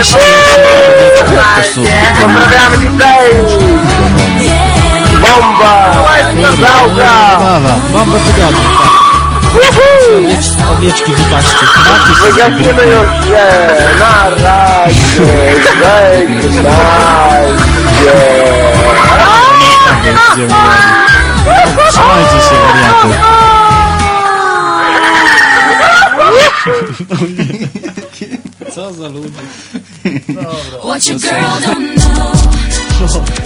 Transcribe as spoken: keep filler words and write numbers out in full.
Pozdrawiamy dzisiaj! Bomba! Załka! Bomba tygodnia, tak. Owieczki wybaczcie. Wygasimy już się! Na razie! Żegnajcie! Trzymajcie się, wariaty. Co za ludzie. Dobra.